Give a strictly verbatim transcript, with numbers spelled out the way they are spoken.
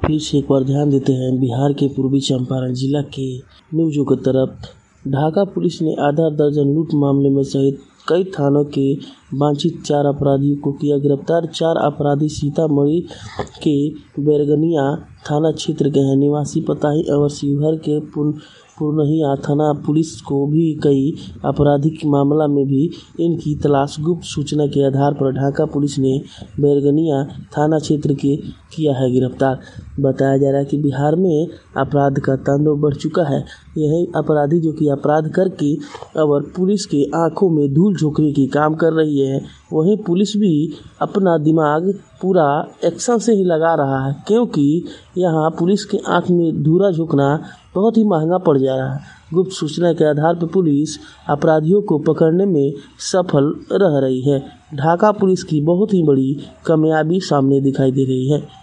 फिर से एक बार ध्यान देते हैं बिहार के पूर्वी चंपारण जिला के न्यूज़ों की तरफ। ढाका पुलिस ने आधा दर्जन लूट मामले में सहित कई थानों के वांछित चार अपराधियों को किया गिरफ्तार। चार अपराधी सीतामढ़ी के बैरगनिया थाना क्षेत्र के हैं निवासी पताही और शिवहर के पुरनहिया थाना पुलिस को भी कई आपराधिक मामला में भी इनकी तलाश। गुप्त सूचना के आधार पर ढाका पुलिस ने बैरगनिया थाना क्षेत्र के किया है गिरफ्तार। बताया जा रहा है कि बिहार में अपराध का तांडव बढ़ चुका है। यही अपराधी जो कि अपराध करके और पुलिस के आंखों में धूल झोंकने की काम कर रही है, वहीं पुलिस भी अपना दिमाग पूरा एक्शन से ही लगा रहा है, क्योंकि यहाँ पुलिस के आंख में धूरा झोंकना बहुत ही महंगा पड़ जा रहा है। गुप्त सूचना के आधार पर पुलिस अपराधियों को पकड़ने में सफल रह रही है। ढाका पुलिस की बहुत ही बड़ी कामयाबी सामने दिखाई दे रही है।